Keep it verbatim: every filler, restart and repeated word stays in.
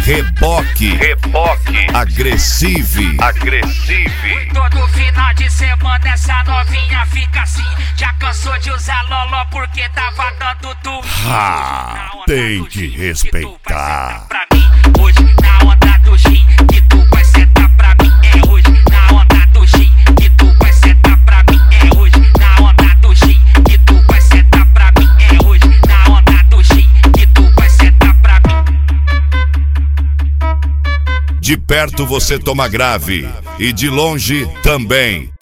Reboque, reboque, agressive, agressive. Todo final de semana essa novinha fica assim. Já cansou de usar loló porque tava dando tu. Ah, tem que respeitar. Pra mim, hoje na onda do gin, que tu vai sentar pra mim. É hoje na onda do gin, que tu vai sentar pra mim. É hoje na onda do gin, que tu vai sentar pra mim. É hoje na onda do gin, que tu vai sentar pra mim. De perto você toma grave e de longe também.